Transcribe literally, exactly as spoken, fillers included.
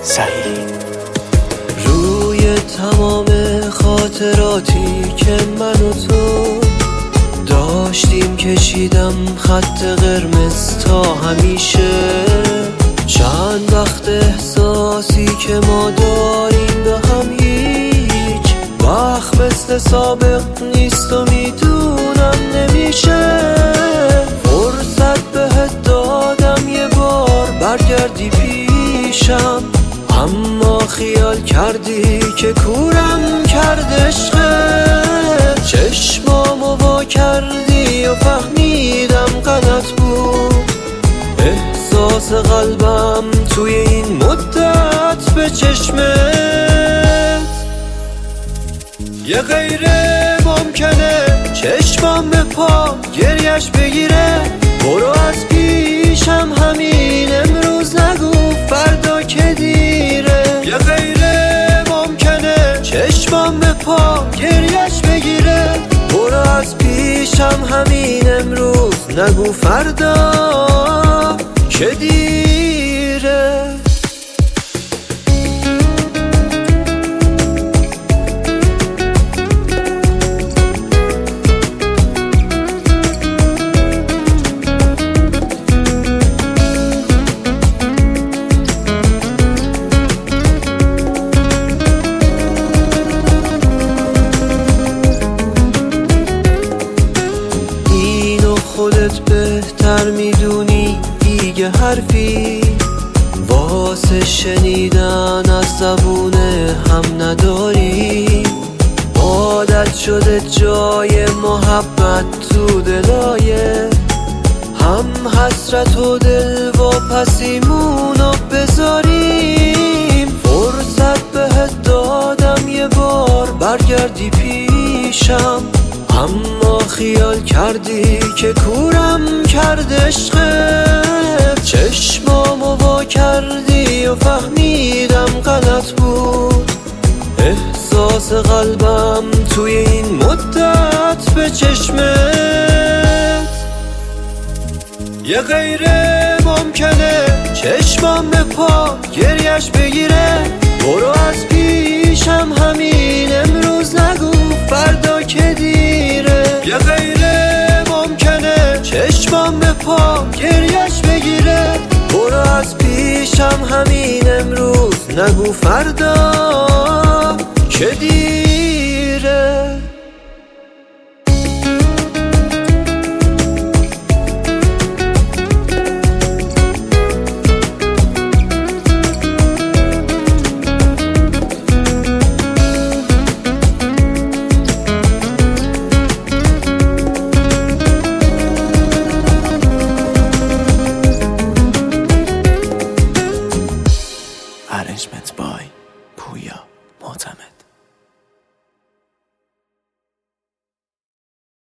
سعید. روی تمام خاطراتی که من و تو داشتیم کشیدم خط قرمز تا همیشه. چند وقت احساسی که ما داریم به هم هیچ وقت مثل سابق نیست و میدونم نمیشه. فرصت بهت دادم یه بار برگردی پیشم، اما خیال کردی که کورم کرد عشقت. چشمامو وا کردی و فهمیدم غلط بود. احساس قلبم توی این مدت به چشمت یه غیره ممکنه چشمام به پا گریش بگیره. برو از پیشم همین امروز، نگو فردا که دیره. یه غیره ممکنه چشمام به پا گریش بگیره. برو از پیشم همین امروز، نگو فردا که دیره. خودت بهتر میدونی دیگه حرفی واسه شنیدن از زبون هم نداری. عادت شده جای محبت تو دلایه هم حسرت و دل و پسیمونو بذاریم. فرصت بهت دادم یه بار برگردی پیشم، اما خیال کردی که کورم کرد عشقت. چشمامو وا کردی و فهمیدم غلط بود. احساس قلبم توی این مدت به چشمت یه غیره ممکنه چشمام به پا گریش بگیره. برو از پیشم همین امروز، نگو فردا که دیره. یه غیره ممکنه چشمام به پا گریش بگیره. برو از پیشم همین امروز، نگو فردا که دیره. Arrangement